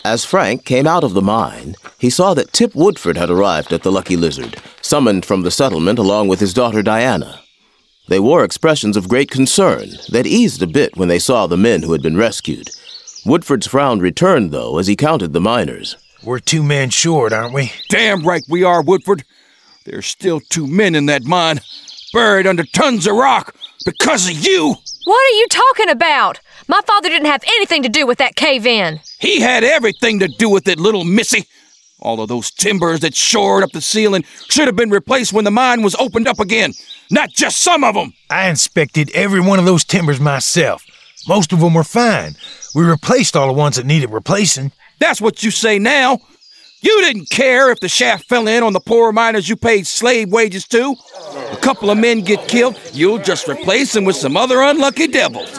As Frank came out of the mine, he saw that Tip Woodford had arrived at the Lucky Lizard, summoned from the settlement along with his daughter Diana. They wore expressions of great concern that eased a bit when they saw the men who had been rescued. Woodford's frown returned, though, as he counted the miners. We're 2 men short, aren't we? Damn right we are, Woodford. There's still 2 men in that mine, buried under tons of rock because of you. What are you talking about? My father didn't have anything to do with that cave-in. He had everything to do with it, little missy. All of those timbers that shored up the ceiling should have been replaced when the mine was opened up again, not just some of them. I inspected every one of those timbers myself. Most of them were fine. We replaced all the ones that needed replacing. That's what you say now. You didn't care if the shaft fell in on the poor miners you paid slave wages to. A couple of men get killed, you'll just replace them with some other unlucky devils.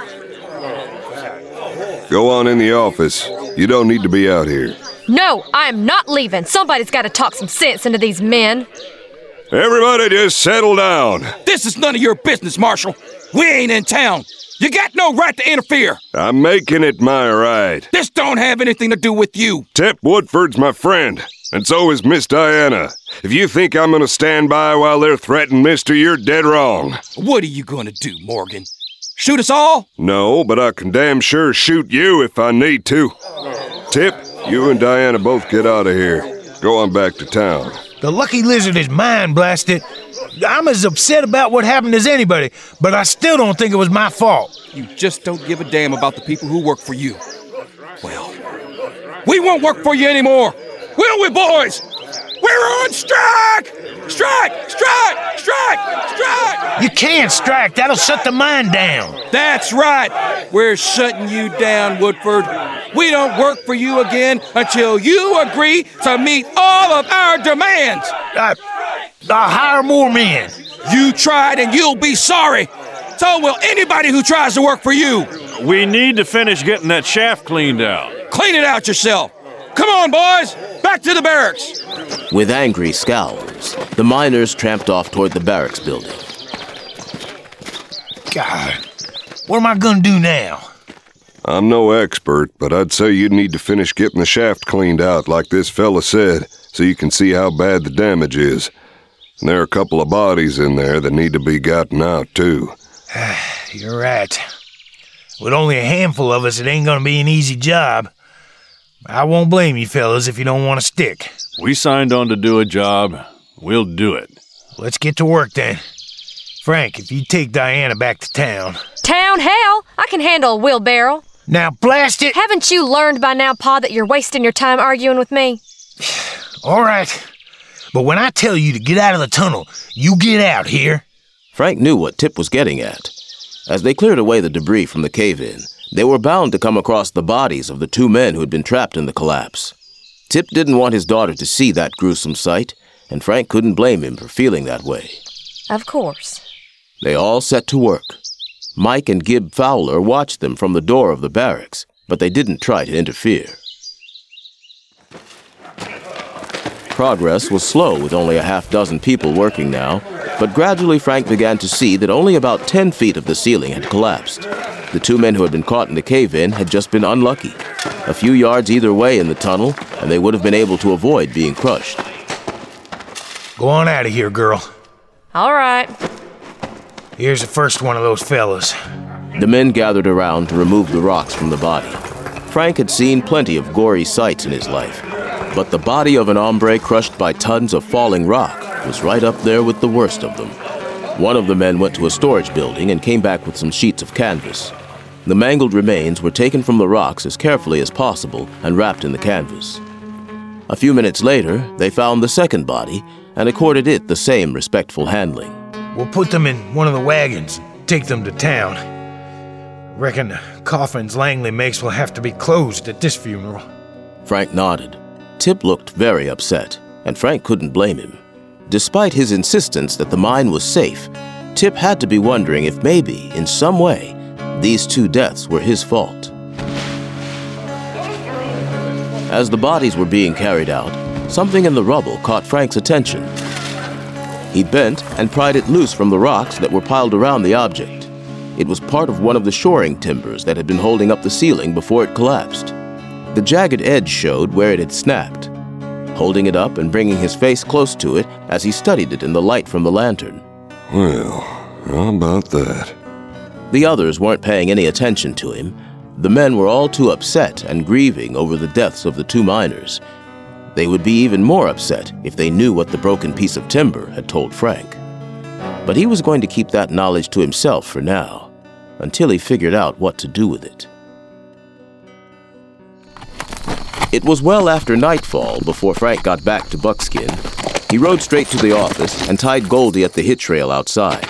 Go on in the office. You don't need to be out here. No, I am not leaving. Somebody's got to talk some sense into these men. Everybody just settle down. This is none of your business, Marshal. We ain't in town. You got no right to interfere. I'm making it my right. This don't have anything to do with you. Tip Woodford's my friend, and so is Miss Diana. If you think I'm gonna stand by while they're threatening Mister, you're dead wrong. What are you gonna do, Morgan? Shoot us all? No, but I can damn sure shoot you if I need to. Tip, you and Diana both get out of here. Go on back to town. The Lucky Lizard is mine, blasted. I'm as upset about what happened as anybody, but I still don't think it was my fault. You just don't give a damn about the people who work for you. Well, we won't work for you anymore, will we, boys? We're on strike! Strike! Strike! Strike! Strike! You can't strike. That'll shut the mine down. That's right. We're shutting you down, Woodford. We don't work for you again until you agree to meet all of our demands. I'll hire more men. You tried and you'll be sorry. So will anybody who tries to work for you. We need to finish getting that shaft cleaned out. Clean it out yourself. Come on, boys. Back to the barracks. With angry scowls, the miners tramped off toward the barracks building. God, what am I gonna do now? I'm no expert, but I'd say you need to finish getting the shaft cleaned out like this fella said, so you can see how bad the damage is. And there are a couple of bodies in there that need to be gotten out, too. You're right. With only a handful of us, it ain't gonna be an easy job. I won't blame you fellas if you don't want to stick. We signed on to do a job. We'll do it. Let's get to work then. Frank, if you take Diana back to town. Town? Hell, I can handle a wheelbarrow. Now blast it! Haven't you learned by now, Pa, that you're wasting your time arguing with me? All right. But when I tell you to get out of the tunnel, you get out here. Frank knew what Tip was getting at. As they cleared away the debris from the cave-in, they were bound to come across the bodies of the 2 men who had been trapped in the collapse. Tip didn't want his daughter to see that gruesome sight, and Frank couldn't blame him for feeling that way. Of course. They all set to work. Mike and Gib Fowler watched them from the door of the barracks, but they didn't try to interfere. Progress was slow with only a half-dozen people working now, but gradually Frank began to see that only about 10 feet of the ceiling had collapsed. The 2 men who had been caught in the cave-in had just been unlucky. A few yards either way in the tunnel, and they would have been able to avoid being crushed. Go on out of here, girl. All right. Here's the first one of those fellas. The men gathered around to remove the rocks from the body. Frank had seen plenty of gory sights in his life, but the body of an hombre crushed by tons of falling rock was right up there with the worst of them. One of the men went to a storage building and came back with some sheets of canvas. The mangled remains were taken from the rocks as carefully as possible and wrapped in the canvas. A few minutes later, they found the second body and accorded it the same respectful handling. We'll put them in one of the wagons, take them to town. Reckon the coffins Langley makes will have to be closed at this funeral. Frank nodded. Tip looked very upset, and Frank couldn't blame him. Despite his insistence that the mine was safe, Tip had to be wondering if maybe, in some way, these 2 deaths were his fault. As the bodies were being carried out, something in the rubble caught Frank's attention. He bent and pried it loose from the rocks that were piled around the object. It was part of one of the shoring timbers that had been holding up the ceiling before it collapsed. The jagged edge showed where it had snapped. Holding it up and bringing his face close to it as he studied it in the light from the lantern. Well, how about that? The others weren't paying any attention to him. The men were all too upset and grieving over the deaths of the 2 miners. They would be even more upset if they knew what the broken piece of timber had told Frank. But he was going to keep that knowledge to himself for now, until he figured out what to do with it. It was well after nightfall before Frank got back to Buckskin. He rode straight to the office and tied Goldie at the hitch rail outside.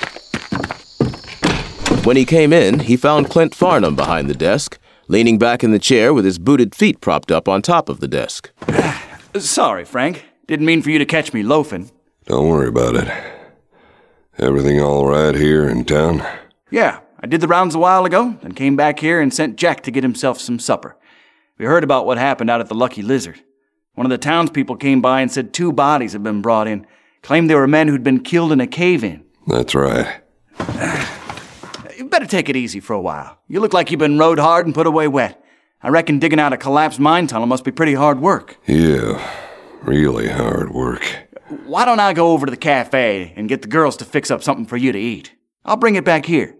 When he came in, he found Clint Farnham behind the desk, leaning back in the chair with his booted feet propped up on top of the desk. Sorry, Frank. Didn't mean for you to catch me loafing. Don't worry about it. Everything all right here in town? Yeah, I did the rounds a while ago, then came back here and sent Jack to get himself some supper. We heard about what happened out at the Lucky Lizard. One of the townspeople came by and said 2 bodies had been brought in. Claimed they were men who'd been killed in a cave-in. That's right. You better take it easy for a while. You look like you've been rode hard and put away wet. I reckon digging out a collapsed mine tunnel must be pretty hard work. Yeah, really hard work. Why don't I go over to the cafe and get the girls to fix up something for you to eat? I'll bring it back here.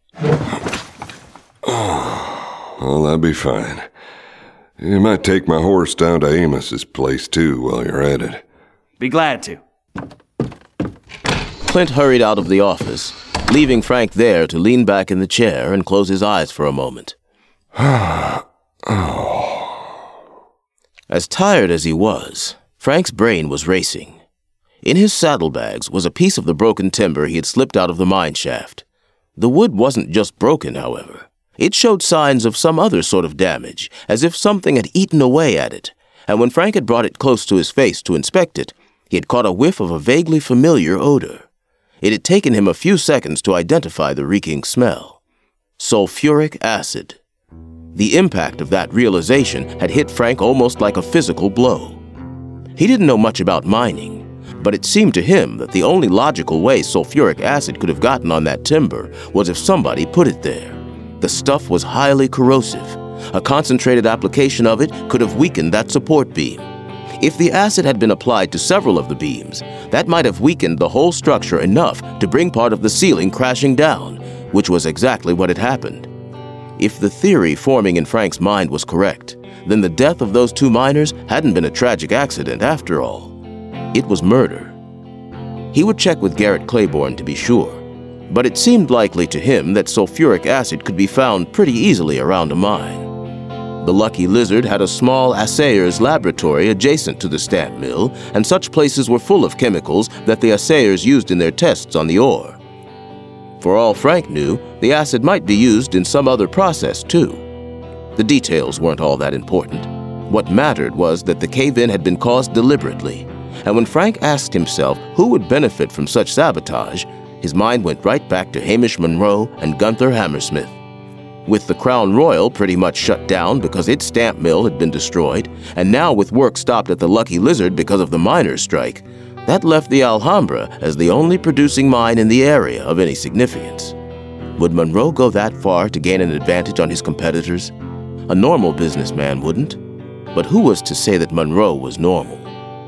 Well, that'd be fine. You might take my horse down to Amos's place, too, while you're at it. Be glad to. Clint hurried out of the office, leaving Frank there to lean back in the chair and close his eyes for a moment. As tired as he was, Frank's brain was racing. In his saddlebags was a piece of the broken timber he had slipped out of the mine shaft. The wood wasn't just broken, however. It showed signs of some other sort of damage, as if something had eaten away at it, and when Frank had brought it close to his face to inspect it, he had caught a whiff of a vaguely familiar odor. It had taken him a few seconds to identify the reeking smell. Sulfuric acid. The impact of that realization had hit Frank almost like a physical blow. He didn't know much about mining, but it seemed to him that the only logical way sulfuric acid could have gotten on that timber was if somebody put it there. The stuff was highly corrosive. A concentrated application of it could have weakened that support beam. If the acid had been applied to several of the beams, that might have weakened the whole structure enough to bring part of the ceiling crashing down, which was exactly what had happened. If the theory forming in Frank's mind was correct, then the death of those 2 miners hadn't been a tragic accident after all. It was murder. He would check with Garrett Claiborne to be sure, but it seemed likely to him that sulfuric acid could be found pretty easily around a mine. The Lucky Lizard had a small assayer's laboratory adjacent to the stamp mill, and such places were full of chemicals that the assayers used in their tests on the ore. For all Frank knew, the acid might be used in some other process, too. The details weren't all that important. What mattered was that the cave-in had been caused deliberately, and when Frank asked himself who would benefit from such sabotage, his mind went right back to Hamish Monroe and Gunther Hammersmith. With the Crown Royal pretty much shut down because its stamp mill had been destroyed, and now with work stopped at the Lucky Lizard because of the miners' strike, that left the Alhambra as the only producing mine in the area of any significance. Would Monroe go that far to gain an advantage on his competitors? A normal businessman wouldn't. But who was to say that Monroe was normal?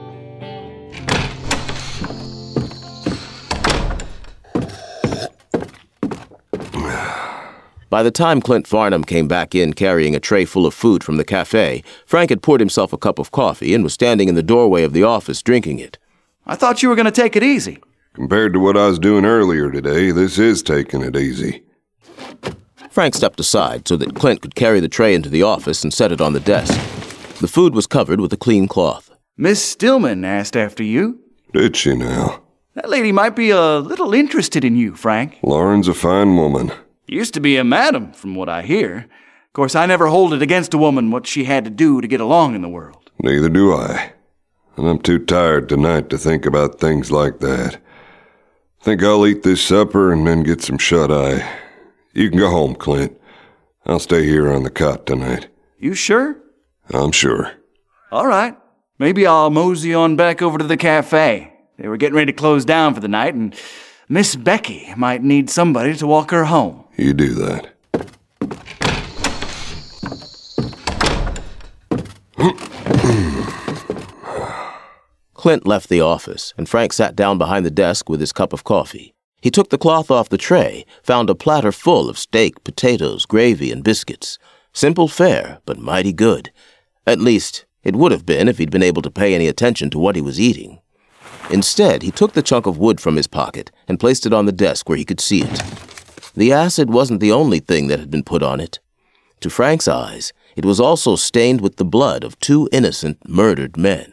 By the time Clint Farnham came back in carrying a tray full of food from the cafe, Frank had poured himself a cup of coffee and was standing in the doorway of the office drinking it. I thought you were going to take it easy. Compared to what I was doing earlier today, this is taking it easy. Frank stepped aside so that Clint could carry the tray into the office and set it on the desk. The food was covered with a clean cloth. Miss Stillman asked after you. Did she now? That lady might be a little interested in you, Frank. Lauren's a fine woman. Used to be a madam, from what I hear. Of course, I never hold it against a woman what she had to do to get along in the world. Neither do I. And I'm too tired tonight to think about things like that. Think I'll eat this supper and then get some shut-eye. You can go home, Clint. I'll stay here on the cot tonight. You sure? I'm sure. All right. Maybe I'll mosey on back over to the cafe. They were getting ready to close down for the night, and Miss Becky might need somebody to walk her home. You do that. Clint left the office, and Frank sat down behind the desk with his cup of coffee. He took the cloth off the tray, found a platter full of steak, potatoes, gravy, and biscuits. Simple fare, but mighty good. At least, it would have been if he'd been able to pay any attention to what he was eating. Instead, he took the chunk of wood from his pocket and placed it on the desk where he could see it. The acid wasn't the only thing that had been put on it. To Frank's eyes, it was also stained with the blood of 2 innocent, murdered men.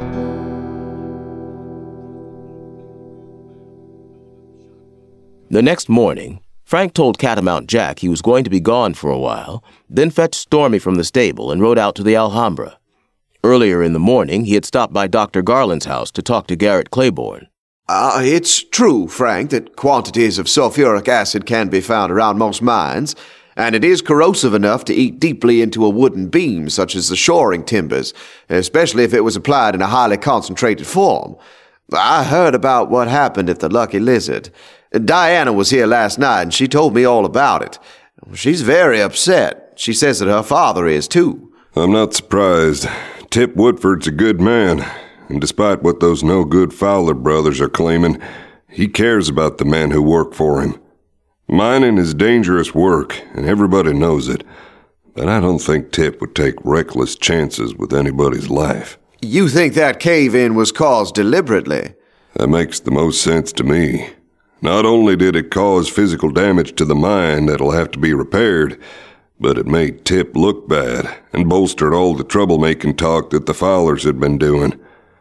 The next morning, Frank told Catamount Jack he was going to be gone for a while, then fetched Stormy from the stable and rode out to the Alhambra. Earlier in the morning, he had stopped by Dr. Garland's house to talk to Garrett Claiborne. It's true, Frank, that quantities of sulfuric acid can be found around most mines, and it is corrosive enough to eat deeply into a wooden beam, such as the shoring timbers, especially if it was applied in a highly concentrated form. I heard about what happened at the Lucky Lizard. Diana was here last night, and she told me all about it. She's very upset. She says that her father is, too. I'm not surprised. Tip Woodford's a good man, and despite what those no-good Fowler brothers are claiming, he cares about the men who work for him. Mining is dangerous work, and everybody knows it, but I don't think Tip would take reckless chances with anybody's life. You think that cave-in was caused deliberately? That makes the most sense to me. Not only did it cause physical damage to the mine that'll have to be repaired, but it made Tip look bad and bolstered all the troublemaking talk that the Fowlers had been doing.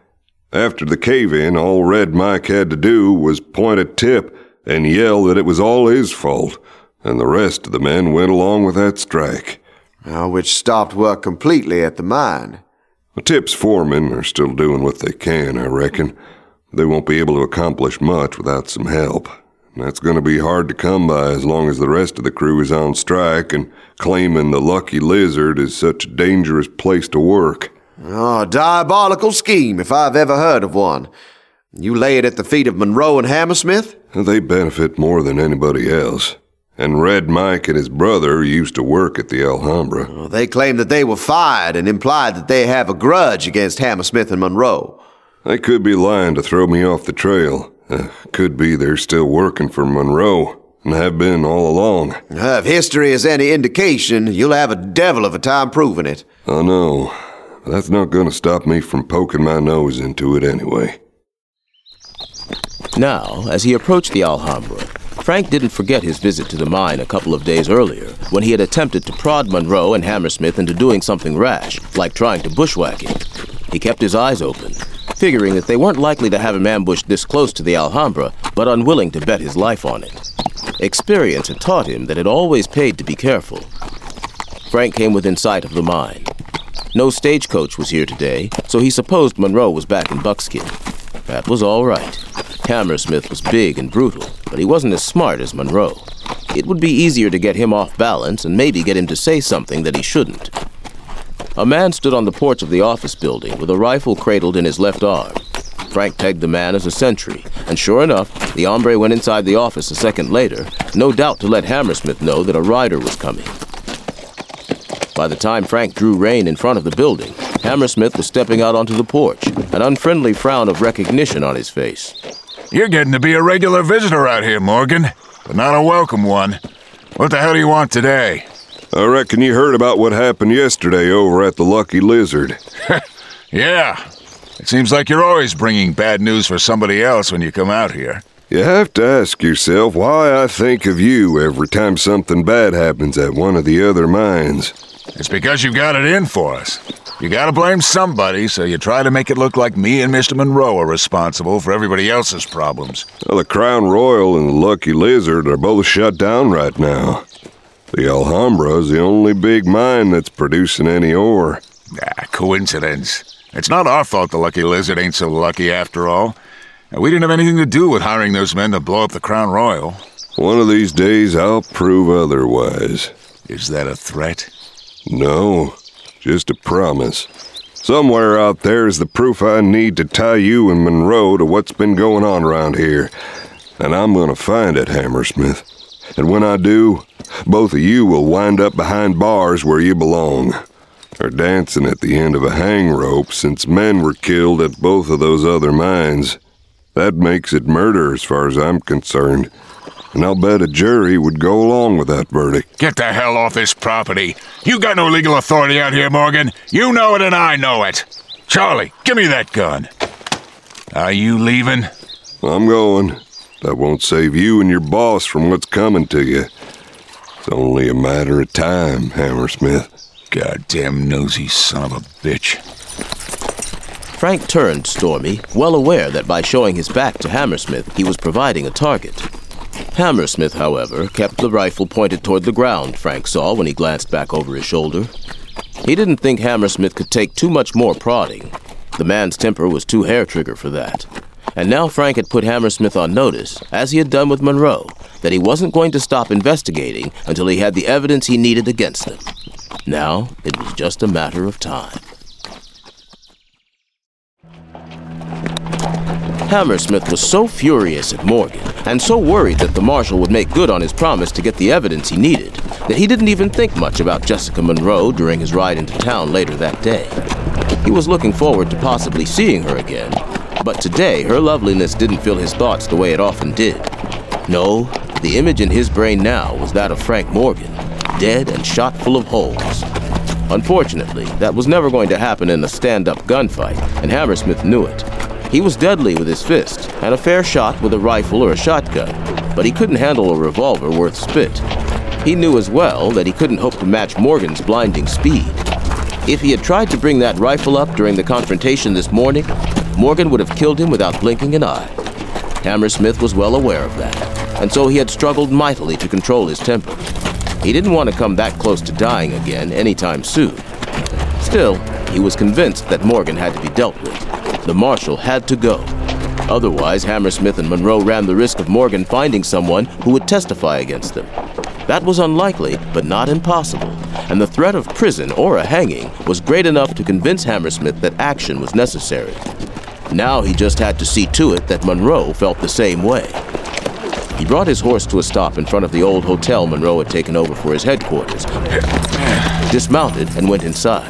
After the cave-in, all Red Mike had to do was point at Tip and yell that it was all his fault, and the rest of the men went along with that strike. Which stopped work completely at the mine. Tip's foremen are still doing what they can, I reckon. They won't be able to accomplish much without some help. That's going to be hard to come by as long as the rest of the crew is on strike and claiming the Lucky Lizard is such a dangerous place to work. Diabolical scheme, if I've ever heard of one. You lay it at the feet of Monroe and Hammersmith? They benefit more than anybody else. And Red Mike and his brother used to work at the Alhambra. They claim that they were fired and implied that they have a grudge against Hammersmith and Monroe. They could be lying to throw me off the trail. Could be they're still working for Monroe, and have been all along. If history is any indication, you'll have a devil of a time proving it. I know, but that's not going to stop me from poking my nose into it anyway. Now, as he approached the Alhambra, Frank didn't forget his visit to the mine a couple of days earlier, when he had attempted to prod Monroe and Hammersmith into doing something rash, like trying to bushwhack him. He kept his eyes open, figuring that they weren't likely to have him ambushed this close to the Alhambra, but unwilling to bet his life on it. Experience had taught him that it always paid to be careful. Frank came within sight of the mine. No stagecoach was here today, so he supposed Monroe was back in Buckskin. That was all right. Hammersmith was big and brutal, but he wasn't as smart as Monroe. It would be easier to get him off balance and maybe get him to say something that he shouldn't. A man stood on the porch of the office building with a rifle cradled in his left arm. Frank pegged the man as a sentry, and sure enough, the hombre went inside the office a second later, no doubt to let Hammersmith know that a rider was coming. By the time Frank drew rein in front of the building, Hammersmith was stepping out onto the porch, an unfriendly frown of recognition on his face. You're getting to be a regular visitor out here, Morgan, but not a welcome one. What the hell do you want today? I reckon you heard about what happened yesterday over at the Lucky Lizard. Yeah. It seems like you're always bringing bad news for somebody else when you come out here. You have to ask yourself why I think of you every time something bad happens at one of the other mines. It's because you got it in for us. You gotta blame somebody, so you try to make it look like me and Mr. Monroe are responsible for everybody else's problems. Well, the Crown Royal and the Lucky Lizard are both shut down right now. The Alhambra is the only big mine that's producing any ore. Coincidence. It's not our fault the Lucky Lizard ain't so lucky after all. We didn't have anything to do with hiring those men to blow up the Crown Royal. One of these days I'll prove otherwise. Is that a threat? No, just a promise. Somewhere out there is the proof I need to tie you and Monroe to what's been going on around here. And I'm gonna find it, Hammersmith. And when I do, both of you will wind up behind bars where you belong. are dancing at the end of a hang rope since men were killed at both of those other mines. That makes it murder as far as I'm concerned. And I'll bet a jury would go along with that verdict. Get the hell off this property. You got no legal authority out here, Morgan. You know it and I know it. Charlie, give me that gun. Are you leaving? I'm going. That won't save you and your boss from what's coming to you. It's only a matter of time, Hammersmith. Goddamn nosy son of a bitch. Frank turned Stormy, well aware that by showing his back to Hammersmith, he was providing a target. Hammersmith, however, kept the rifle pointed toward the ground, Frank saw when he glanced back over his shoulder. He didn't think Hammersmith could take too much more prodding. The man's temper was too hair-trigger for that. And now Frank had put Hammersmith on notice, as he had done with Monroe, that he wasn't going to stop investigating until he had the evidence he needed against them. Now, it was just a matter of time. Hammersmith was so furious at Morgan and so worried that the marshal would make good on his promise to get the evidence he needed that he didn't even think much about Jessica Monroe during his ride into town later that day. He was looking forward to possibly seeing her again, but today her loveliness didn't fill his thoughts the way it often did. No, the image in his brain now was that of Frank Morgan, dead and shot full of holes. Unfortunately, that was never going to happen in a stand-up gunfight, and Hammersmith knew it. He was deadly with his fist, and a fair shot with a rifle or a shotgun, but he couldn't handle a revolver worth spit. He knew as well that he couldn't hope to match Morgan's blinding speed. If he had tried to bring that rifle up during the confrontation this morning, Morgan would have killed him without blinking an eye. Hammersmith was well aware of that, and so he had struggled mightily to control his temper. He didn't want to come that close to dying again anytime soon. Still, he was convinced that Morgan had to be dealt with. The marshal had to go. Otherwise, Hammersmith and Monroe ran the risk of Morgan finding someone who would testify against them. That was unlikely, but not impossible, and the threat of prison or a hanging was great enough to convince Hammersmith that action was necessary. Now he just had to see to it that Monroe felt the same way. He brought his horse to a stop in front of the old hotel Monroe had taken over for his headquarters, dismounted, and went inside.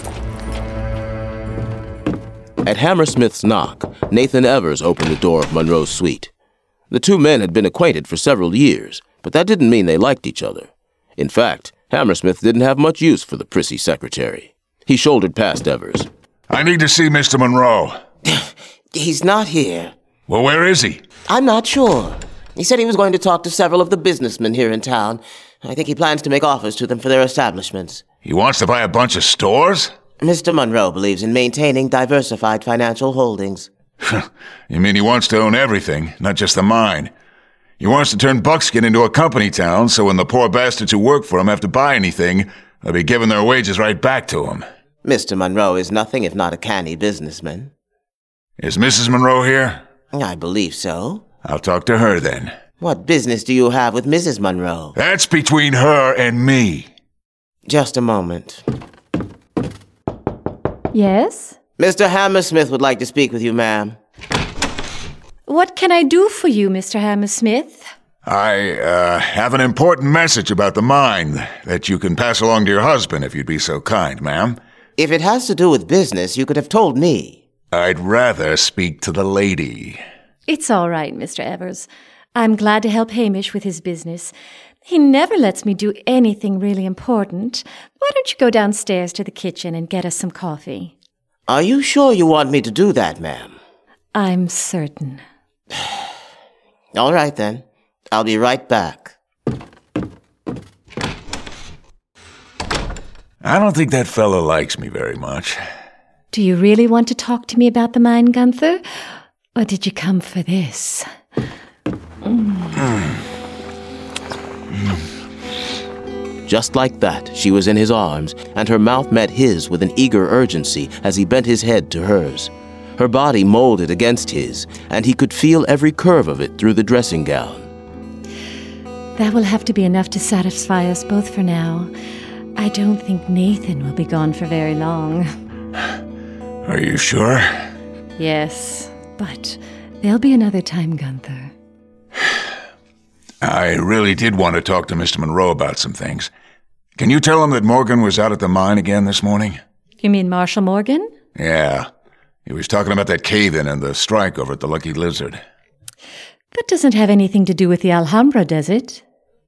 At Hammersmith's knock, Nathan Evers opened the door of Monroe's suite. The two men had been acquainted for several years, but that didn't mean they liked each other. In fact, Hammersmith didn't have much use for the prissy secretary. He shouldered past Evers. I need to see Mr. Monroe. He's not here. Well, where is he? I'm not sure. He said he was going to talk to several of the businessmen here in town. I think he plans to make offers to them for their establishments. He wants to buy a bunch of stores? Mr. Monroe believes in maintaining diversified financial holdings. You mean he wants to own everything, not just the mine? He wants to turn Buckskin into a company town, so when the poor bastards who work for him have to buy anything, they'll be giving their wages right back to him. Mr. Monroe is nothing if not a canny businessman. Is Mrs. Monroe here? I believe so. I'll talk to her then. What business do you have with Mrs. Monroe? That's between her and me. Just a moment. Yes? Mr. Hammersmith would like to speak with you, ma'am. What can I do for you, Mr. Hammersmith? I have an important message about the mine that you can pass along to your husband if you'd be so kind, ma'am. If it has to do with business, you could have told me. I'd rather speak to the lady. It's all right, Mr. Evers. I'm glad to help Hamish with his business. He never lets me do anything really important. Why don't you go downstairs to the kitchen and get us some coffee? Are you sure you want me to do that, ma'am? I'm certain. All right, then. I'll be right back. I don't think that fellow likes me very much. Do you really want to talk to me about the mine, Gunther? Or did you come for this? Just like that, she was in his arms, and her mouth met his with an eager urgency as he bent his head to hers. Her body molded against his, and he could feel every curve of it through the dressing gown. That will have to be enough to satisfy us both for now. I don't think Nathan will be gone for very long. Are you sure? Yes, but there'll be another time, Gunther. I really did want to talk to Mr. Monroe about some things. Can you tell him that Morgan was out at the mine again this morning? You mean Marshal Morgan? Yeah. He was talking about that cave-in and the strike over at the Lucky Lizard. That doesn't have anything to do with the Alhambra, does it?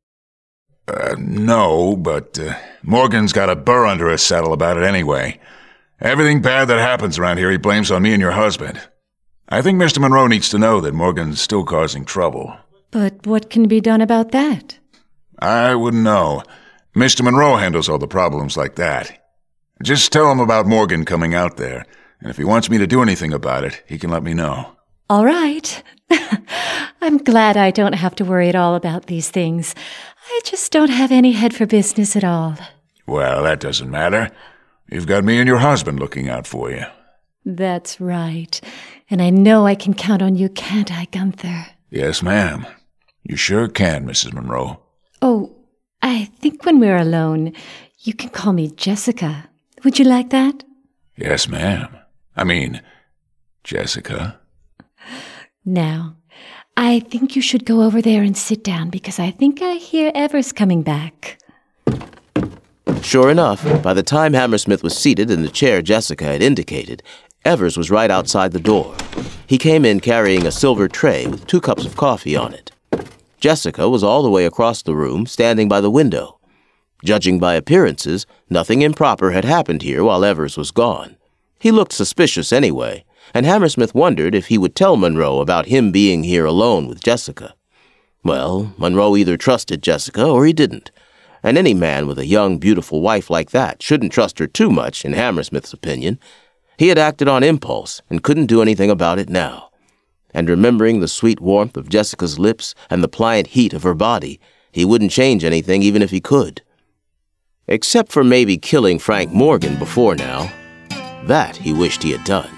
No, but Morgan's got a burr under his saddle about it anyway. Everything bad that happens around here he blames on me and your husband. I think Mr. Monroe needs to know that Morgan's still causing trouble. But what can be done about that? I wouldn't know. Mr. Monroe handles all the problems like that. Just tell him about Morgan coming out there, and if he wants me to do anything about it, he can let me know. All right. I'm glad I don't have to worry at all about these things. I just don't have any head for business at all. Well, that doesn't matter. You've got me and your husband looking out for you. That's right. And I know I can count on you, can't I, Gunther? Yes, ma'am. You sure can, Mrs. Monroe. Oh, I think when we're alone, you can call me Jessica. Would you like that? Yes, ma'am. I mean, Jessica. Now, I think you should go over there and sit down because I think I hear Evers coming back. Sure enough, by the time Hammersmith was seated in the chair Jessica had indicated, Evers was right outside the door. He came in carrying a silver tray with 2 cups of coffee on it. Jessica was all the way across the room, standing by the window. Judging by appearances, nothing improper had happened here while Evers was gone. He looked suspicious anyway, and Hammersmith wondered if he would tell Monroe about him being here alone with Jessica. Well, Monroe either trusted Jessica or he didn't, and any man with a young, beautiful wife like that shouldn't trust her too much, in Hammersmith's opinion. He had acted on impulse and couldn't do anything about it now. And remembering the sweet warmth of Jessica's lips and the pliant heat of her body, he wouldn't change anything even if he could. Except for maybe killing Frank Morgan before now. That he wished he had done.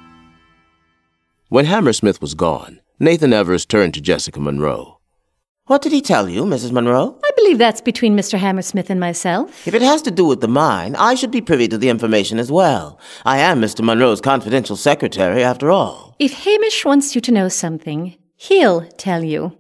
When Hammersmith was gone, Nathan Evers turned to Jessica Monroe. What did he tell you, Mrs. Monroe? I believe that's between Mr. Hammersmith and myself. If it has to do with the mine, I should be privy to the information as well. I am Mr. Monroe's confidential secretary, after all. If Hamish wants you to know something, he'll tell you.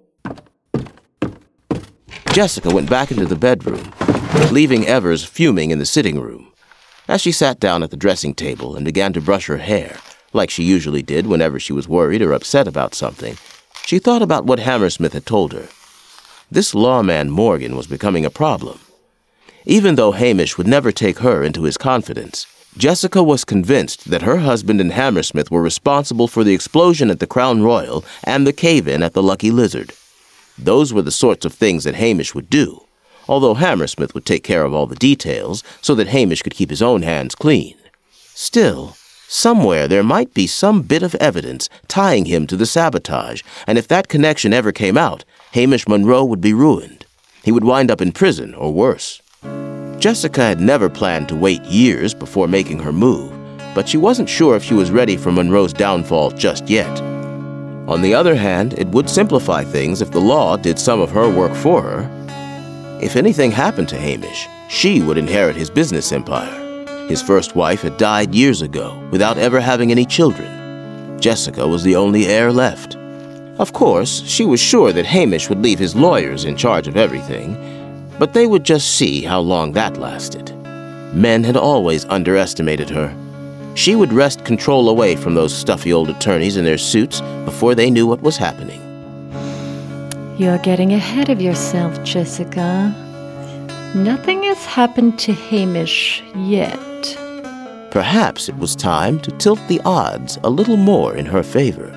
Jessica went back into the bedroom, leaving Evers fuming in the sitting room. As she sat down at the dressing table and began to brush her hair, like she usually did whenever she was worried or upset about something, she thought about what Hammersmith had told her. This lawman Morgan was becoming a problem. Even though Hamish would never take her into his confidence, Jessica was convinced that her husband and Hammersmith were responsible for the explosion at the Crown Royal and the cave-in at the Lucky Lizard. Those were the sorts of things that Hamish would do, although Hammersmith would take care of all the details so that Hamish could keep his own hands clean. Still, somewhere there might be some bit of evidence tying him to the sabotage, and if that connection ever came out, Hamish Monroe would be ruined. He would wind up in prison or worse. Jessica had never planned to wait years before making her move, but she wasn't sure if she was ready for Monroe's downfall just yet. On the other hand, it would simplify things if the law did some of her work for her. If anything happened to Hamish, she would inherit his business empire. His first wife had died years ago without ever having any children. Jessica was the only heir left. Of course, she was sure that Hamish would leave his lawyers in charge of everything, but they would just see how long that lasted. Men had always underestimated her. She would wrest control away from those stuffy old attorneys in their suits before they knew what was happening. You're getting ahead of yourself, Jessica. Nothing has happened to Hamish yet. Perhaps it was time to tilt the odds a little more in her favor.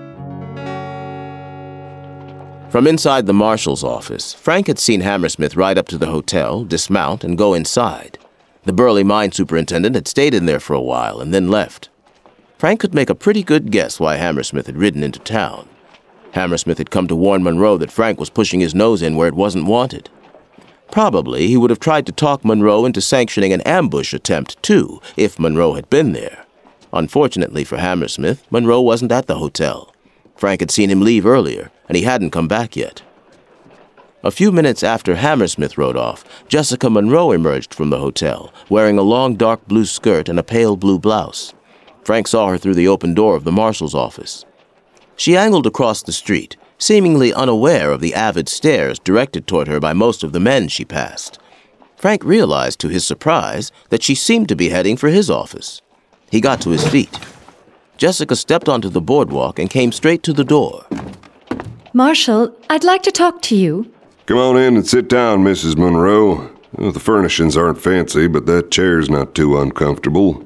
From inside the marshal's office, Frank had seen Hammersmith ride up to the hotel, dismount, and go inside. The burly mine superintendent had stayed in there for a while and then left. Frank could make a pretty good guess why Hammersmith had ridden into town. Hammersmith had come to warn Monroe that Frank was pushing his nose in where it wasn't wanted. Probably he would have tried to talk Monroe into sanctioning an ambush attempt, too, if Monroe had been there. Unfortunately for Hammersmith, Monroe wasn't at the hotel. Frank had seen him leave earlier, and he hadn't come back yet. A few minutes after Hammersmith rode off, Jessica Monroe emerged from the hotel, wearing a long dark blue skirt and a pale blue blouse. Frank saw her through the open door of the marshal's office. She angled across the street, seemingly unaware of the avid stares directed toward her by most of the men she passed. Frank realized to his surprise that she seemed to be heading for his office. He got to his feet. Jessica stepped onto the boardwalk and came straight to the door. Marshall, I'd like to talk to you. Come on in and sit down, Mrs. Monroe. Well, the furnishings aren't fancy, but that chair's not too uncomfortable.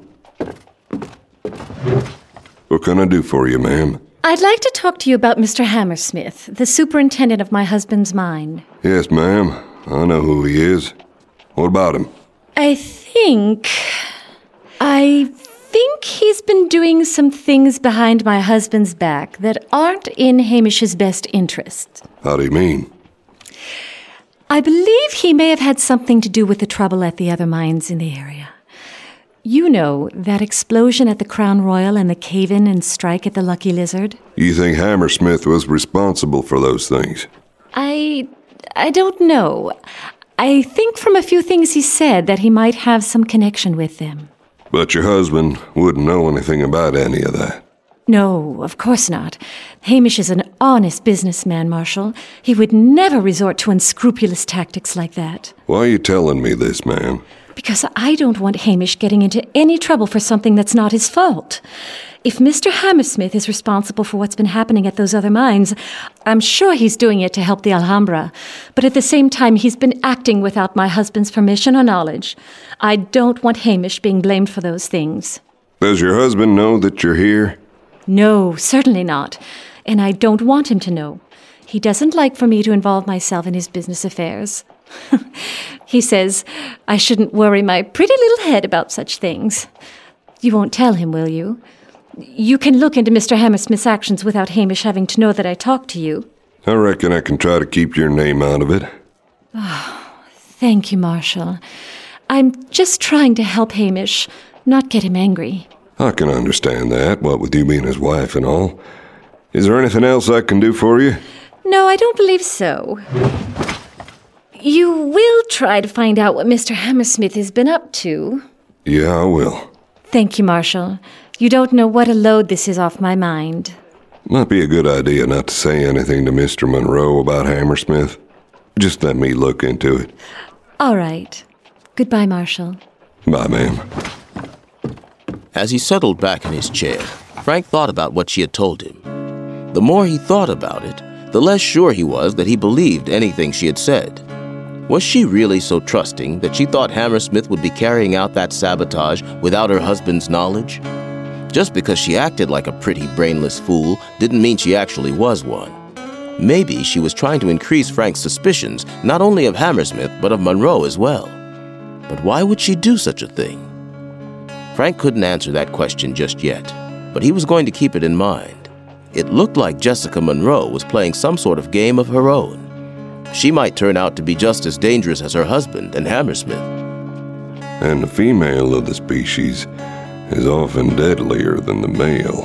What can I do for you, ma'am? I'd like to talk to you about Mr. Hammersmith, the superintendent of my husband's mine. Yes, ma'am. I know who he is. What about him? I think he's been doing some things behind my husband's back that aren't in Hamish's best interest. How do you mean? I believe he may have had something to do with the trouble at the other mines in the area. You know, that explosion at the Crown Royal and the cave-in and strike at the Lucky Lizard? You think Hammersmith was responsible for those things? I don't know. I think from a few things he said that he might have some connection with them. But your husband wouldn't know anything about any of that. No, of course not. Hamish is an honest businessman, Marshall. He would never resort to unscrupulous tactics like that. Why are you telling me this, ma'am? Because I don't want Hamish getting into any trouble for something that's not his fault. If Mr. Hammersmith is responsible for what's been happening at those other mines, I'm sure he's doing it to help the Alhambra. But at the same time, he's been acting without my husband's permission or knowledge. I don't want Hamish being blamed for those things. Does your husband know that you're here? No, certainly not. And I don't want him to know. He doesn't like for me to involve myself in his business affairs. He says I shouldn't worry my pretty little head about such things. You won't tell him, will you? You can look into Mr. Hammersmith's actions without Hamish having to know that I talked to you. I reckon I can try to keep your name out of it. Oh, thank you, Marshall. I'm just trying to help Hamish, not get him angry. I can understand that, what with you being his wife and all. Is there anything else I can do for you? No, I don't believe so. You will try to find out what Mr. Hammersmith has been up to. Yeah, I will. Thank you, Marshall. You don't know what a load this is off my mind. Might be a good idea not to say anything to Mr. Monroe about Hammersmith. Just let me look into it. All right. Goodbye, Marshall. Bye, ma'am. As he settled back in his chair, Frank thought about what she had told him. The more he thought about it, the less sure he was that he believed anything she had said. Was she really so trusting that she thought Hammersmith would be carrying out that sabotage without her husband's knowledge? Just because she acted like a pretty brainless fool didn't mean she actually was one. Maybe she was trying to increase Frank's suspicions, not only of Hammersmith, but of Monroe as well. But why would she do such a thing? Frank couldn't answer that question just yet, but he was going to keep it in mind. It looked like Jessica Monroe was playing some sort of game of her own. She might turn out to be just as dangerous as her husband and Hammersmith. And the female of the species is often deadlier than the male.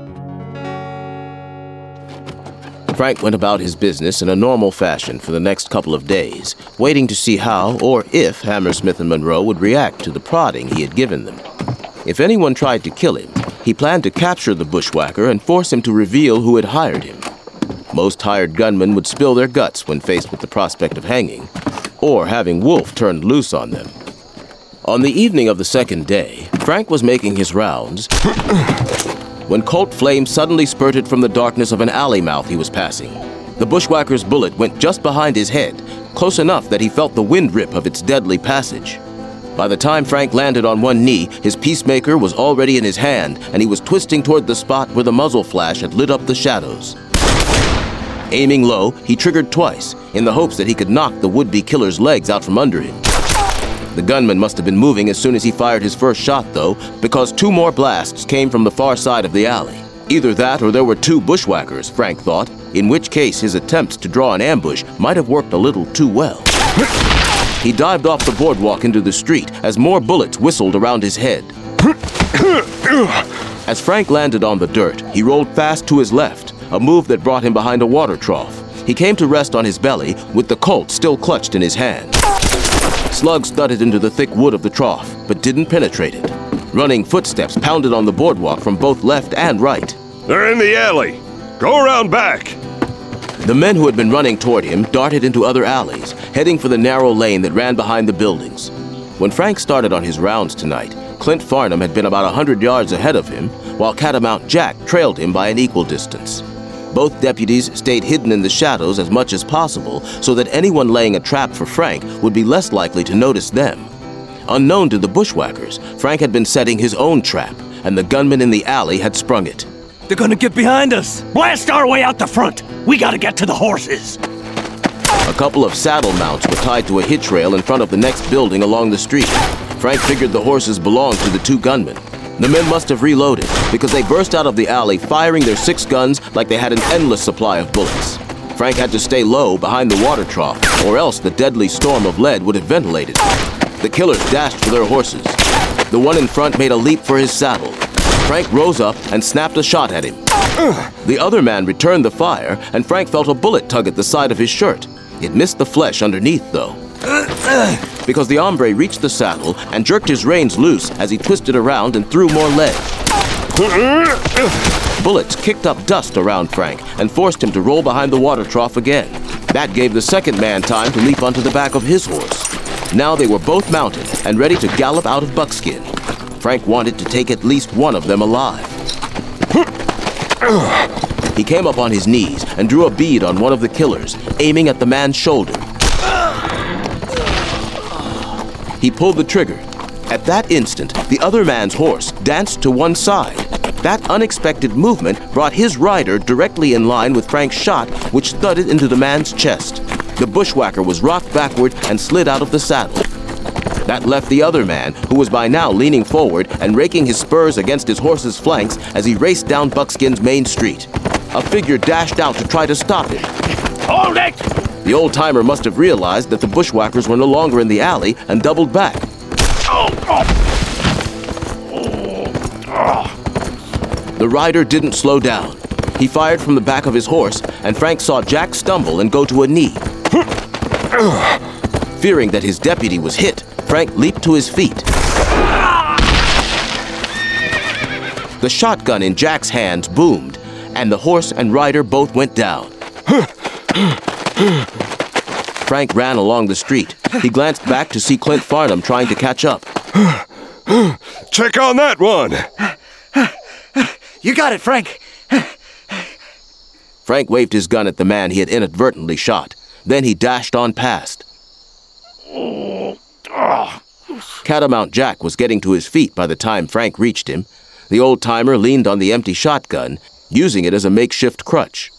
Frank went about his business in a normal fashion for the next couple of days, waiting to see how or if Hammersmith and Monroe would react to the prodding he had given them. If anyone tried to kill him, he planned to capture the bushwhacker and force him to reveal who had hired him. Most hired gunmen would spill their guts when faced with the prospect of hanging, or having Wolf turned loose on them. On the evening of the second day, Frank was making his rounds when Colt flame suddenly spurted from the darkness of an alley mouth he was passing. The bushwhacker's bullet went just behind his head, close enough that he felt the wind rip of its deadly passage. By the time Frank landed on one knee, his peacemaker was already in his hand, and he was twisting toward the spot where the muzzle flash had lit up the shadows. Aiming low, he triggered twice, in the hopes that he could knock the would-be killer's legs out from under him. The gunman must have been moving as soon as he fired his first shot, though, because 2 more blasts came from the far side of the alley. Either that or there were 2 bushwhackers, Frank thought, in which case his attempts to draw an ambush might have worked a little too well. He dived off the boardwalk into the street as more bullets whistled around his head. As Frank landed on the dirt, he rolled fast to his left, a move that brought him behind a water trough. He came to rest on his belly, with the Colt still clutched in his hand. Slugs thudded into the thick wood of the trough, but didn't penetrate it. Running footsteps pounded on the boardwalk from both left and right. They're in the alley. Go around back. The men who had been running toward him darted into other alleys, heading for the narrow lane that ran behind the buildings. When Frank started on his rounds tonight, Clint Farnham had been about 100 yards ahead of him, while Catamount Jack trailed him by an equal distance. Both deputies stayed hidden in the shadows as much as possible so that anyone laying a trap for Frank would be less likely to notice them. Unknown to the bushwhackers, Frank had been setting his own trap, and the gunmen in the alley had sprung it. They're gonna get behind us! Blast our way out the front! We gotta get to the horses! A couple of saddle mounts were tied to a hitch rail in front of the next building along the street. Frank figured the horses belonged to the two gunmen. The men must have reloaded, because they burst out of the alley firing their 6 guns like they had an endless supply of bullets. Frank had to stay low behind the water trough, or else the deadly storm of lead would have ventilated. The killers dashed for their horses. The one in front made a leap for his saddle. Frank rose up and snapped a shot at him. The other man returned the fire, and Frank felt a bullet tug at the side of his shirt. It missed the flesh underneath, though. Because the hombre reached the saddle and jerked his reins loose as he twisted around and threw more lead. Bullets kicked up dust around Frank and forced him to roll behind the water trough again. That gave the second man time to leap onto the back of his horse. Now they were both mounted and ready to gallop out of Buckskin. Frank wanted to take at least one of them alive. He came up on his knees and drew a bead on one of the killers, aiming at the man's shoulder. He pulled the trigger. At that instant, the other man's horse danced to one side. That unexpected movement brought his rider directly in line with Frank's shot, which thudded into the man's chest. The bushwhacker was rocked backward and slid out of the saddle. That left the other man, who was by now leaning forward and raking his spurs against his horse's flanks as he raced down Buckskin's main street. A figure dashed out to try to stop him. Hold it! The old-timer must have realized that the bushwhackers were no longer in the alley and doubled back. The rider didn't slow down. He fired from the back of his horse, and Frank saw Jack stumble and go to a knee. Fearing that his deputy was hit, Frank leaped to his feet. The shotgun in Jack's hands boomed, and the horse and rider both went down. Frank ran along the street. He glanced back to see Clint Farnham trying to catch up. Check on that one! You got it, Frank! Frank waved his gun at the man he had inadvertently shot. Then he dashed on past. Catamount Jack was getting to his feet by the time Frank reached him. The old-timer leaned on the empty shotgun, using it as a makeshift crutch.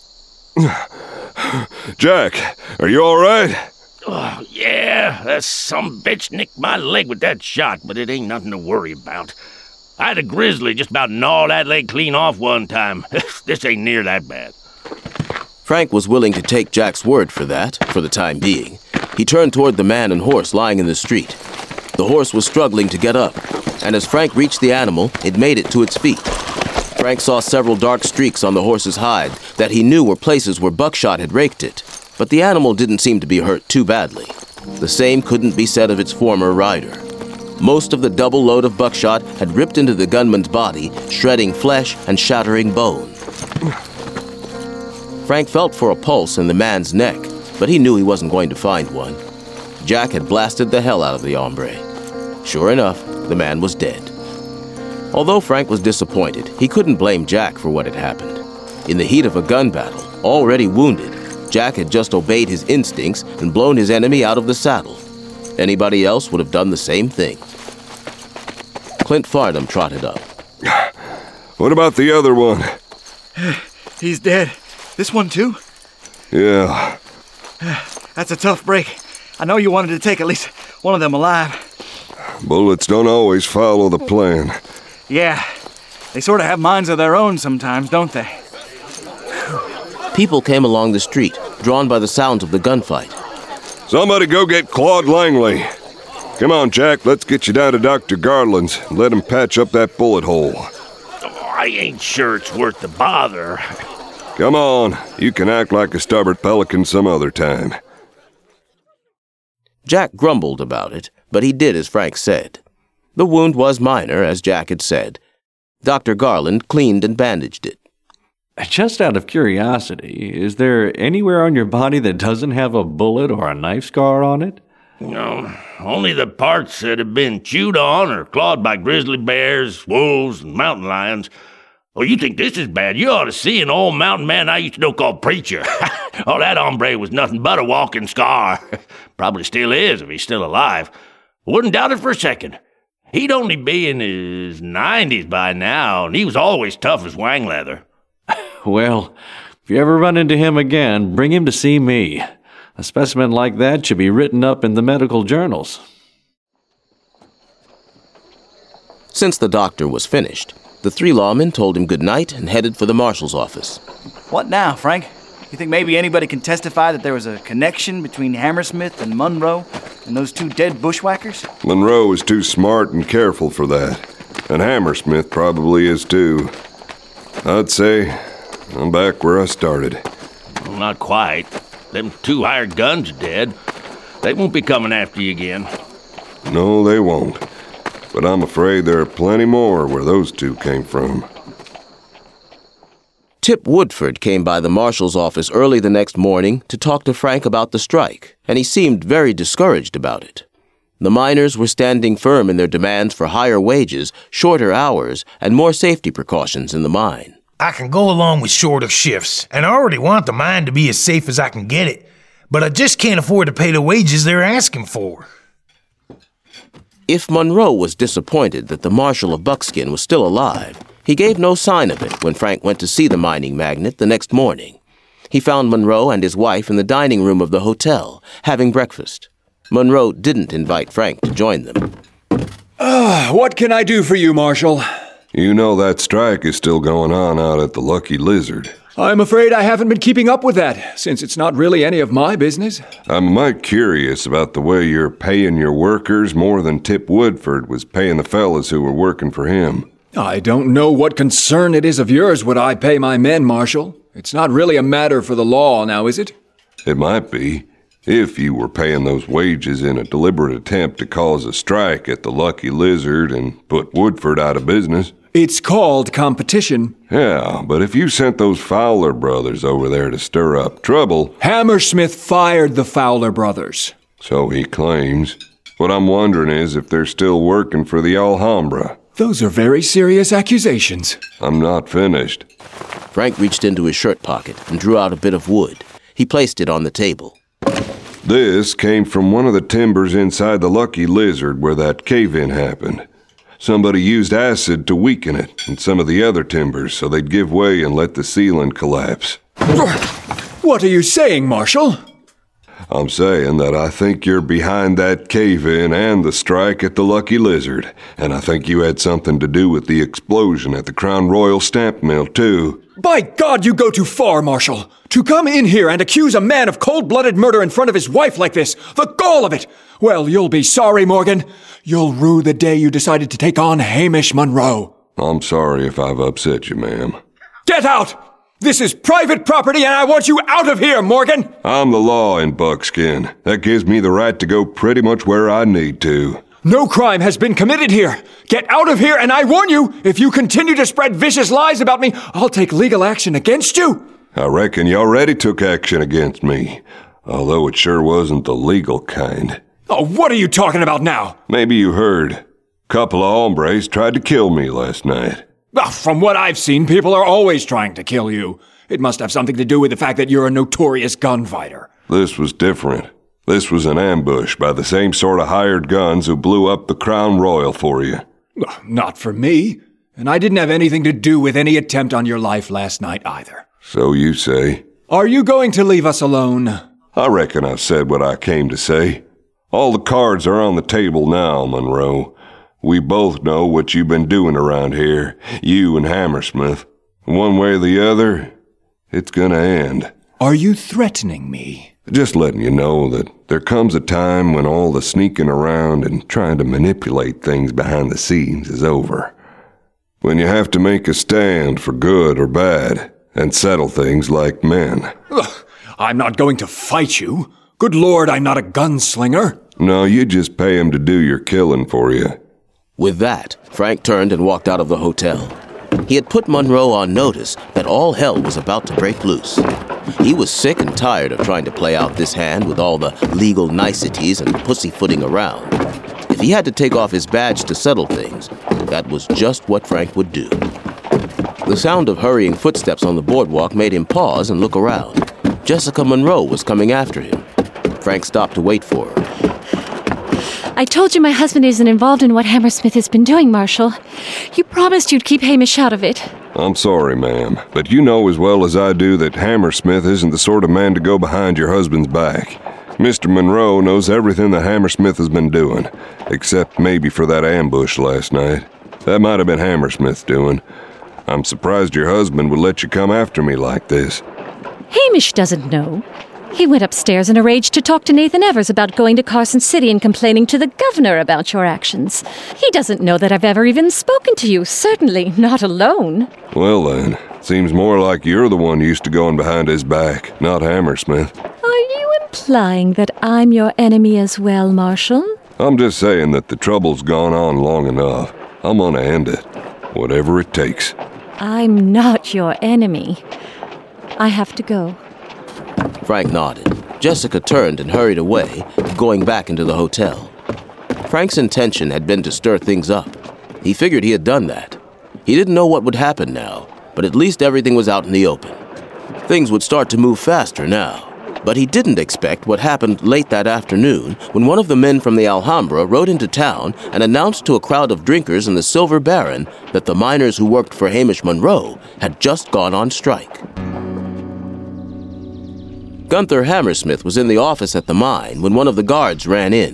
Jack, are you all right? Oh, yeah, that sumbitch nicked my leg with that shot, but it ain't nothing to worry about. I had a grizzly just about gnaw that leg clean off one time. This ain't near that bad. Frank was willing to take Jack's word for that, for the time being. He turned toward the man and horse lying in the street. The horse was struggling to get up, and as Frank reached the animal, it made it to its feet. Frank saw several dark streaks on the horse's hide that he knew were places where buckshot had raked it, but the animal didn't seem to be hurt too badly. The same couldn't be said of its former rider. Most of the double load of buckshot had ripped into the gunman's body, shredding flesh and shattering bone. Frank felt for a pulse in the man's neck, but he knew he wasn't going to find one. Jack had blasted the hell out of the hombre. Sure enough, the man was dead. Although Frank was disappointed, he couldn't blame Jack for what had happened. In the heat of a gun battle, already wounded, Jack had just obeyed his instincts and blown his enemy out of the saddle. Anybody else would have done the same thing. Clint Farnham trotted up. What about the other one? He's dead. This one too? Yeah. That's a tough break. I know you wanted to take at least one of them alive. Bullets don't always follow the plan. Yeah. They sort of have minds of their own sometimes, don't they? People came along the street, drawn by the sounds of the gunfight. Somebody go get Claude Langley. Come on, Jack, let's get you down to Dr. Garland's and let him patch up that bullet hole. Oh, I ain't sure it's worth the bother. Come on, you can act like a stubborn pelican some other time. Jack grumbled about it, but he did as Frank said. The wound was minor, as Jack had said. Dr. Garland cleaned and bandaged it. Just out of curiosity, is there anywhere on your body that doesn't have a bullet or a knife scar on it? No, only the parts that have been chewed on or clawed by grizzly bears, wolves, and mountain lions. Oh, you think this is bad? You ought to see an old mountain man I used to know called Preacher. Oh, that hombre was nothing but a walking scar. Probably still is if he's still alive. Wouldn't doubt it for a second. He'd only be in his 90s by now, and he was always tough as wang leather. Well, if you ever run into him again, bring him to see me. A specimen like that should be written up in the medical journals. Since the doctor was finished, the three lawmen told him good night and headed for the marshal's office. What now, Frank? You think maybe anybody can testify that there was a connection between Hammersmith and Monroe and those two dead bushwhackers? Monroe is too smart and careful for that, and Hammersmith probably is too. I'd say I'm back where I started. Well, not quite. Them two hired guns are dead. They won't be coming after you again. No, they won't. But I'm afraid there are plenty more where those two came from. Tip Woodford came by the marshal's office early the next morning to talk to Frank about the strike, and he seemed very discouraged about it. The miners were standing firm in their demands for higher wages, shorter hours, and more safety precautions in the mine. I can go along with shorter shifts, and I already want the mine to be as safe as I can get it, but I just can't afford to pay the wages they're asking for. If Monroe was disappointed that the Marshal of Buckskin was still alive, he gave no sign of it when Frank went to see the mining magnate the next morning. He found Monroe and his wife in the dining room of the hotel, having breakfast. Monroe didn't invite Frank to join them. What can I do for you, Marshal? You know that strike is still going on out at the Lucky Lizard. I'm afraid I haven't been keeping up with that, since it's not really any of my business. I'm mighty curious about the way you're paying your workers more than Tip Woodford was paying the fellas who were working for him. I don't know what concern it is of yours what I pay my men, Marshal. It's not really a matter for the law now, is it? It might be, if you were paying those wages in a deliberate attempt to cause a strike at the Lucky Lizard and put Woodford out of business. It's called competition. Yeah, but if you sent those Fowler brothers over there to stir up trouble... Hammersmith fired the Fowler brothers. So he claims. What I'm wondering is if they're still working for the Alhambra. Those are very serious accusations. I'm not finished. Frank reached into his shirt pocket and drew out a bit of wood. He placed it on the table. This came from one of the timbers inside the Lucky Lizard where that cave-in happened. Somebody used acid to weaken it and some of the other timbers so they'd give way and let the ceiling collapse. What are you saying, Marshal? I'm saying that I think you're behind that cave-in and the strike at the Lucky Lizard, and I think you had something to do with the explosion at the Crown Royal Stamp Mill, too. By God, you go too far, Marshal! To come in here and accuse a man of cold-blooded murder in front of his wife like this, the gall of it! Well, you'll be sorry, Morgan. You'll rue the day you decided to take on Hamish Monroe. I'm sorry if I've upset you, ma'am. Get out! This is private property and I want you out of here, Morgan! I'm the law in Buckskin. That gives me the right to go pretty much where I need to. No crime has been committed here. Get out of here and I warn you, if you continue to spread vicious lies about me, I'll take legal action against you. I reckon you already took action against me, although it sure wasn't the legal kind. Oh, what are you talking about now? Maybe you heard. Couple of hombres tried to kill me last night. From what I've seen, people are always trying to kill you. It must have something to do with the fact that you're a notorious gunfighter. This was different. This was an ambush by the same sort of hired guns who blew up the Crown Royal for you. Not for me. And I didn't have anything to do with any attempt on your life last night either. So you say. Are you going to leave us alone? I reckon I've said what I came to say. All the cards are on the table now, Monroe. We both know what you've been doing around here, you and Hammersmith. One way or the other, it's gonna end. Are you threatening me? Just letting you know that there comes a time when all the sneaking around and trying to manipulate things behind the scenes is over. When you have to make a stand for good or bad and settle things like men. Ugh, I'm not going to fight you. Good Lord, I'm not a gunslinger. No, you just pay him to do your killing for you. With that, Frank turned and walked out of the hotel. He had put Monroe on notice that all hell was about to break loose. He was sick and tired of trying to play out this hand with all the legal niceties and pussyfooting around. If he had to take off his badge to settle things, that was just what Frank would do. The sound of hurrying footsteps on the boardwalk made him pause and look around. Jessica Monroe was coming after him. Frank stopped to wait for her. I told you my husband isn't involved in what Hammersmith has been doing, Marshal. You promised you'd keep Hamish out of it. I'm sorry, ma'am, but you know as well as I do that Hammersmith isn't the sort of man to go behind your husband's back. Mr. Monroe knows everything that Hammersmith has been doing, except maybe for that ambush last night. That might have been Hammersmith's doing. I'm surprised your husband would let you come after me like this. Hamish doesn't know. He went upstairs in a rage to talk to Nathan Evers about going to Carson City and complaining to the governor about your actions. He doesn't know that I've ever even spoken to you, certainly not alone. Well then, seems more like you're the one used to going behind his back, not Hammersmith. Are you implying that I'm your enemy as well, Marshal? I'm just saying that the trouble's gone on long enough. I'm gonna end it, whatever it takes. I'm not your enemy. I have to go. Frank nodded. Jessica turned and hurried away, going back into the hotel. Frank's intention had been to stir things up. He figured he had done that. He didn't know what would happen now, but at least everything was out in the open. Things would start to move faster now, but he didn't expect what happened late that afternoon when one of the men from the Alhambra rode into town and announced to a crowd of drinkers in the Silver Baron that the miners who worked for Hamish Monroe had just gone on strike. Gunther Hammersmith was in the office at the mine when one of the guards ran in.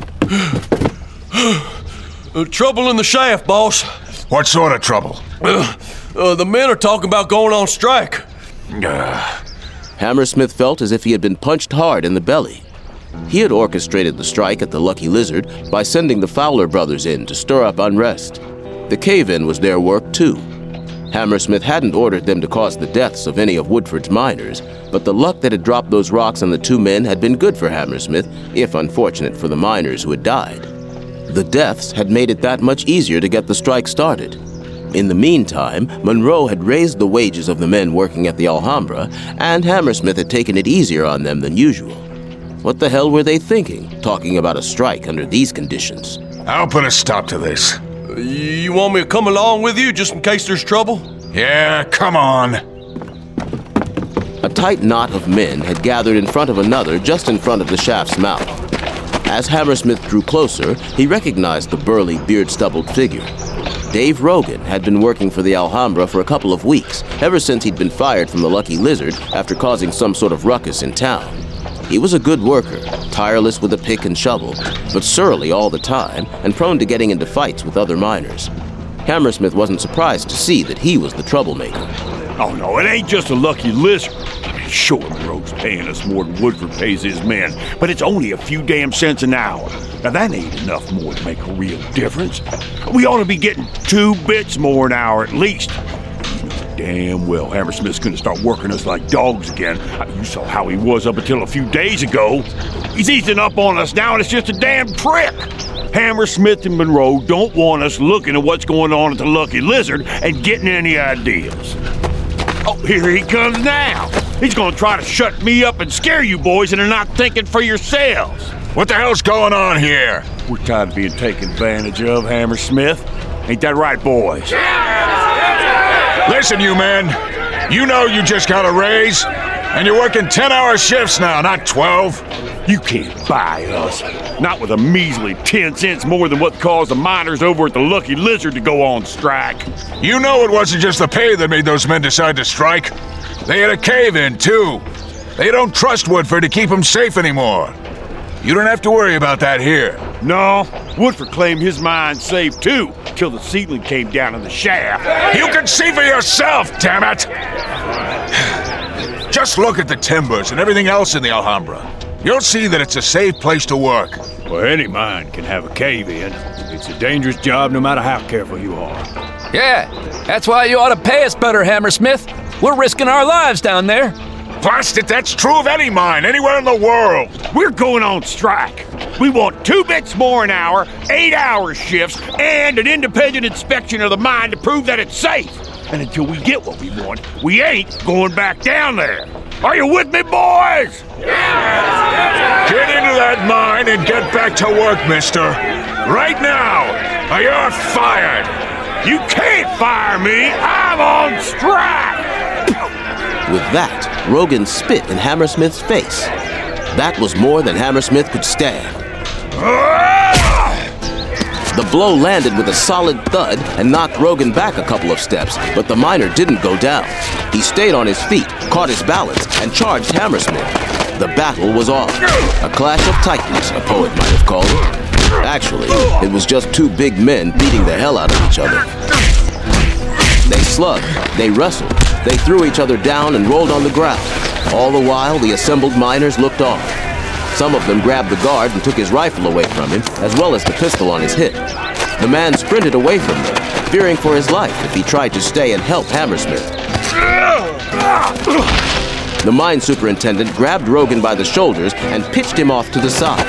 Trouble in the shaft, boss. What sort of trouble? The men are talking about going on strike. Hammersmith felt as if he had been punched hard in the belly. He had orchestrated the strike at the Lucky Lizard by sending the Fowler brothers in to stir up unrest. The cave-in was their work, too. Hammersmith hadn't ordered them to cause the deaths of any of Woodford's miners, but the luck that had dropped those rocks on the two men had been good for Hammersmith, if unfortunate for the miners who had died. The deaths had made it that much easier to get the strike started. In the meantime, Monroe had raised the wages of the men working at the Alhambra, and Hammersmith had taken it easier on them than usual. What the hell were they thinking, talking about a strike under these conditions? I'll put a stop to this. You want me to come along with you just in case there's trouble? Yeah, come on. A tight knot of men had gathered in front of another just in front of the shaft's mouth. As Hammersmith drew closer, he recognized the burly, beard-stubbled figure. Dave Rogan had been working for the Alhambra for a couple of weeks, ever since he'd been fired from the Lucky Lizard after causing some sort of ruckus in town. He was a good worker, tireless with a pick and shovel, but surly all the time and prone to getting into fights with other miners. Hammersmith wasn't surprised to see that he was the troublemaker. Oh, no, it ain't just a Lucky Lizard. I mean, sure, Monroe's paying us more than Woodford pays his men, but it's only a few damn cents an hour. Now, that ain't enough more to make a real difference. We ought to be getting 2 bits more an hour at least. Damn well Hammersmith's gonna start working us like dogs again. You saw how he was up until a few days ago. He's easing up on us now, and it's just a damn trick. Hammersmith and Monroe don't want us looking at what's going on at the Lucky Lizard and getting any ideas. Oh, here he comes now. He's gonna try to shut me up and scare you boys into not thinking for yourselves. What the hell's going on here? We're tired of being taken advantage of, Hammersmith. Ain't that right, boys? Listen, you men. You know you just got a raise, and you're working 10-hour shifts now, not 12. You can't buy us. Not with a measly 10 cents more than what caused the miners over at the Lucky Lizard to go on strike. You know it wasn't just the pay that made those men decide to strike. They had a cave-in, too. They don't trust Woodford to keep them safe anymore. You don't have to worry about that here. No, Woodford claimed his mine safe, too, till the ceiling came down in the shaft. You can see for yourself, damn it! Just look at the timbers and everything else in the Alhambra. You'll see that it's a safe place to work. Well, any mine can have a cave-in. It's a dangerous job no matter how careful you are. Yeah, that's why you ought to pay us better, Hammersmith. We're risking our lives down there. Blast it, that's true of any mine, anywhere in the world. We're going on strike. We want 2 bits more an hour, 8-hour shifts, and an independent inspection of the mine to prove that it's safe. And until we get what we want, we ain't going back down there. Are you with me, boys? Get into that mine and get back to work, mister. Right now, or you're fired. You can't fire me. I'm on strike. With that, Rogan spit in Hammersmith's face. That was more than Hammersmith could stand. The blow landed with a solid thud and knocked Rogan back a couple of steps, but the miner didn't go down. He stayed on his feet, caught his balance, and charged Hammersmith. The battle was on. A clash of titans, a poet might have called it. Actually, it was just two big men beating the hell out of each other. They slugged, they wrestled, they threw each other down and rolled on the ground. All the while, the assembled miners looked on. Some of them grabbed the guard and took his rifle away from him, as well as the pistol on his hip. The man sprinted away from them, fearing for his life if he tried to stay and help Hammersmith. The mine superintendent grabbed Rogan by the shoulders and pitched him off to the side.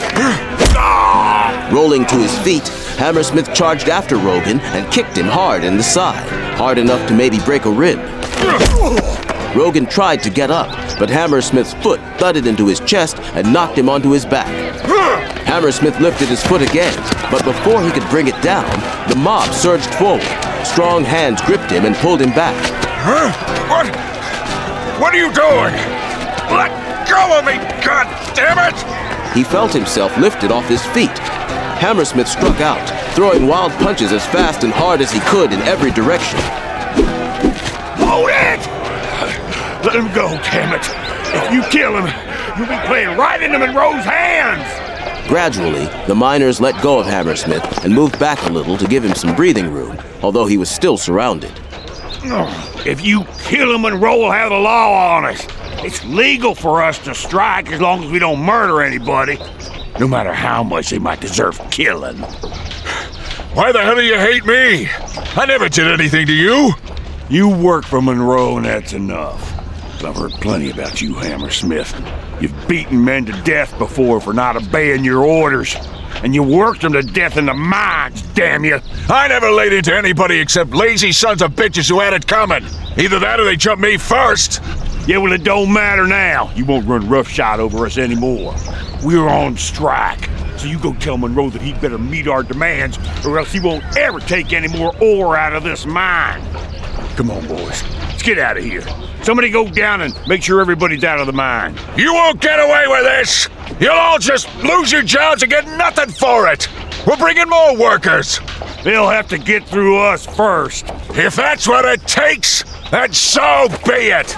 Rolling to his feet, Hammersmith charged after Rogan and kicked him hard in the side, hard enough to maybe break a rib. Rogan tried to get up, but Hammersmith's foot thudded into his chest and knocked him onto his back. Hammersmith lifted his foot again, but before he could bring it down, the mob surged forward. Strong hands gripped him and pulled him back. Huh? What are you doing? Let go of me, God damn it! He felt himself lifted off his feet. Hammersmith struck out, throwing wild punches as fast and hard as he could in every direction. Hold it! Let him go, damn it. If you kill him, you'll be playing right into Monroe's hands. Gradually, the miners let go of Hammersmith and moved back a little to give him some breathing room, although he was still surrounded. If you kill him, Monroe will have the law on us. It's legal for us to strike as long as we don't murder anybody, no matter how much they might deserve killing. Why the hell do you hate me? I never did anything to you. You work for Monroe and that's enough. I've heard plenty about you, Hammersmith. You've beaten men to death before for not obeying your orders. And you worked them to death in the mines, damn you! I never laid into anybody except lazy sons of bitches who had it coming. Either that or they jumped me first. Yeah, well, it don't matter now. You won't run roughshod over us anymore. We're on strike. So you go tell Monroe that he'd better meet our demands, or else he won't ever take any more ore out of this mine. Come on, boys. Let's get out of here. Somebody go down and make sure everybody's out of the mine. You won't get away with this! You'll all just lose your jobs and get nothing for it! We're bringing more workers! They'll have to get through us first. If that's what it takes, then so be it!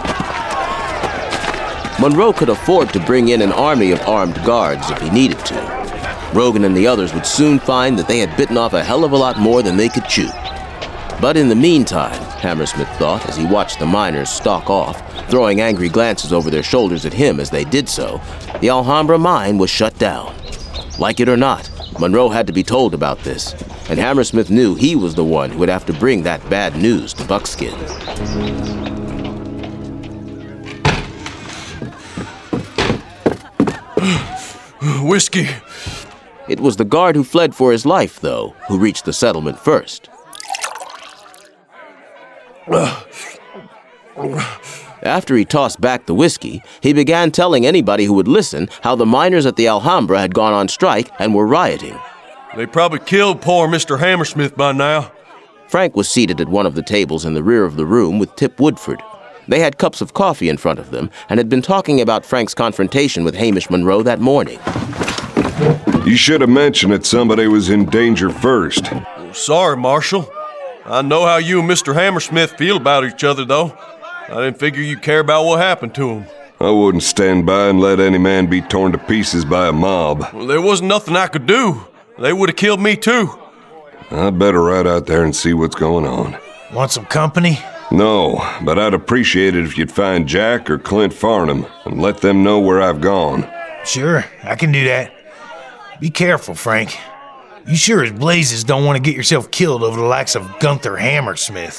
Monroe could afford to bring in an army of armed guards if he needed to. Rogan and the others would soon find that they had bitten off a hell of a lot more than they could chew. But in the meantime, Hammersmith thought as he watched the miners stalk off, throwing angry glances over their shoulders at him as they did so, the Alhambra mine was shut down. Like it or not, Monroe had to be told about this, and Hammersmith knew he was the one who would have to bring that bad news to Buckskin. Whiskey. It was the guard who fled for his life, though, who reached the settlement first. After he tossed back the whiskey, he began telling anybody who would listen how the miners at the Alhambra had gone on strike and were rioting. They probably killed poor Mr. Hammersmith by now. Frank was seated at one of the tables in the rear of the room with Tip Woodford. They had cups of coffee in front of them and had been talking about Frank's confrontation with Hamish Monroe that morning. You should have mentioned that somebody was in danger first. Sorry, Marshal. I know how you and Mr. Hammersmith feel about each other, though. I didn't figure you'd care about what happened to him. I wouldn't stand by and let any man be torn to pieces by a mob. Well, there wasn't nothing I could do. They would have killed me, too. I'd better ride out there and see what's going on. Want some company? No, but I'd appreciate it if you'd find Jack or Clint Farnham and let them know where I've gone. Sure, I can do that. Be careful, Frank. You sure as blazes don't want to get yourself killed over the likes of Gunther Hammersmith.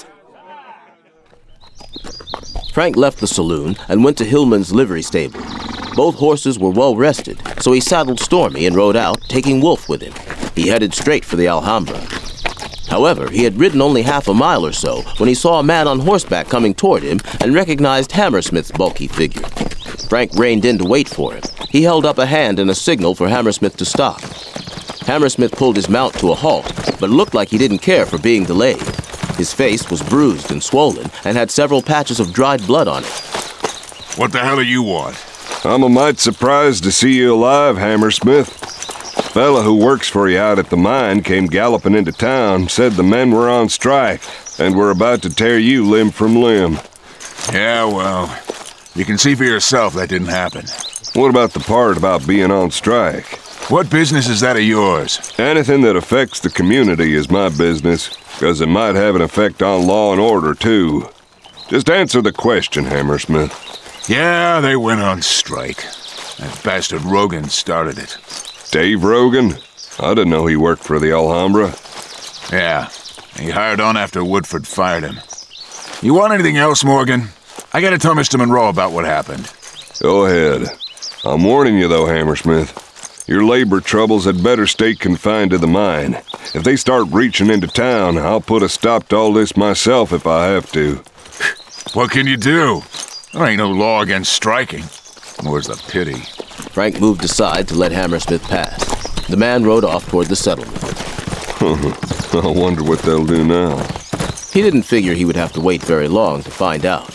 Frank left the saloon and went to Hillman's livery stable. Both horses were well rested, so he saddled Stormy and rode out, taking Wolf with him. He headed straight for the Alhambra. However, he had ridden only half a mile or so when he saw a man on horseback coming toward him and recognized Hammersmith's bulky figure. Frank reined in to wait for him. He held up a hand in a signal for Hammersmith to stop. Hammersmith pulled his mount to a halt, but looked like he didn't care for being delayed. His face was bruised and swollen and had several patches of dried blood on it. What the hell do you want? I'm a mite surprised to see you alive, Hammersmith. The fella who works for you out at the mine came galloping into town, said the men were on strike, and were about to tear you limb from limb. Yeah, well, you can see for yourself that didn't happen. What about the part about being on strike? What business is that of yours? Anything that affects the community is my business, because it might have an effect on law and order, too. Just answer the question, Hammersmith. Yeah, they went on strike. That bastard Rogan started it. Dave Rogan? I didn't know he worked for the Alhambra. Yeah, he hired on after Woodford fired him. You want anything else, Morgan? I gotta tell Mr. Monroe about what happened. Go ahead. I'm warning you, though, Hammersmith. Your labor troubles had better stay confined to the mine. If they start reaching into town, I'll put a stop to all this myself if I have to. What can you do? There ain't no law against striking. More's the pity. Frank moved aside to let Hammersmith pass. The man rode off toward the settlement. I wonder what they'll do now. He didn't figure he would have to wait very long to find out.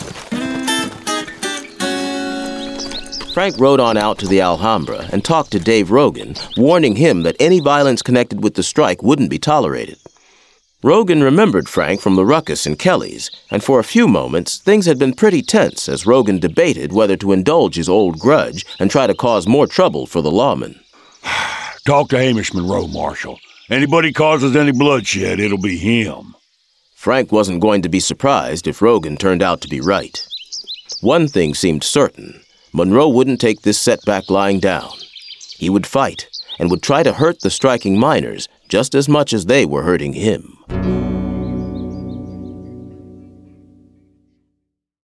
Frank rode on out to the Alhambra and talked to Dave Rogan, warning him that any violence connected with the strike wouldn't be tolerated. Rogan remembered Frank from the ruckus in Kelly's, and for a few moments, things had been pretty tense as Rogan debated whether to indulge his old grudge and try to cause more trouble for the lawman. Talk to Hamish Monroe, Marshal. Anybody causes any bloodshed, it'll be him. Frank wasn't going to be surprised if Rogan turned out to be right. One thing seemed certain. Monroe wouldn't take this setback lying down. He would fight, and would try to hurt the striking miners just as much as they were hurting him.